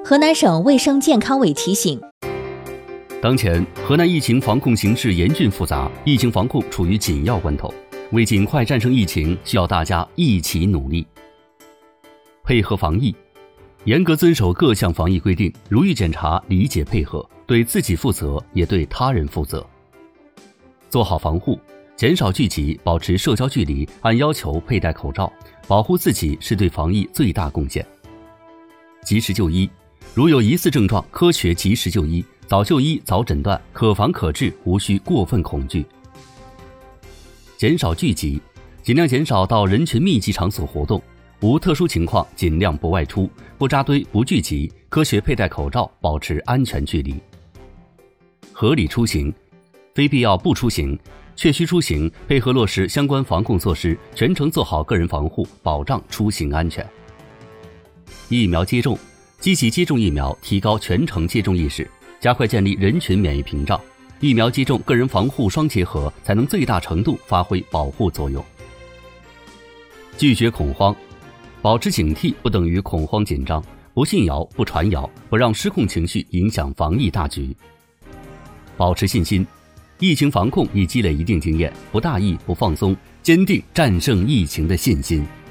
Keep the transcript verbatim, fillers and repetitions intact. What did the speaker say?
河南省卫生健康委提醒， 当前河南疫情防控形势严峻复杂，疫情防控处于紧要关头，为尽快战胜疫情，需要大家一起努力。配合防疫，严格遵守各项防疫规定，如遇检查理解配合，对自己负责，也对他人负责。做好防护，减少聚集，保持社交距离，按要求佩戴口罩，保护自己是对防疫最大贡献。及时就医，如有疑似症状，科学及时就医，早就医早诊断，可防可治，无需过分恐惧。减少聚集，尽量减少到人群密集场所活动，无特殊情况尽量不外出，不扎堆，不聚集，科学佩戴口罩，保持安全距离。合理出行，非必要不出行，确需出行，配合落实相关防控措施，全程做好个人防护，保障出行安全。疫苗接种，积极接种疫苗，提高全程接种意识，加快建立人群免疫屏障。疫苗接种、个人防护双结合，才能最大程度发挥保护作用。拒绝恐慌，保持警惕不等于恐慌紧张，不信谣，不传谣，不让失控情绪影响防疫大局。保持信心，疫情防控已积累一定经验，不大意，不放松，坚定战胜疫情的信心。